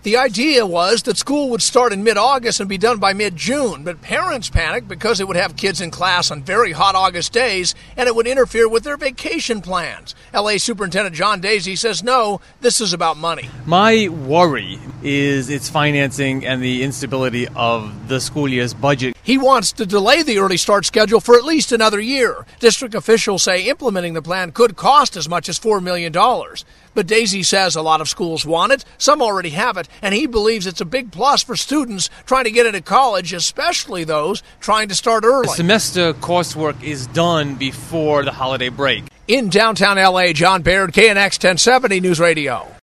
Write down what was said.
The idea was that school would start in mid-August and be done by mid-June, but parents panicked because it would have kids in class on very hot August days and it would interfere with their vacation plans. LA Superintendent John Daisy says no, this is about money. My worry is its financing and the instability of the school year's budget. He wants to delay the early start schedule for at least another year. District officials say implementing the plan could cost as much as $4 million. But Daisy says a lot of schools want it, some already have it, and he believes it's a big plus for students trying to get into college, especially those trying to start early. The semester coursework is done before the holiday break. In downtown L.A., John Baird, KNX 1070 News Radio.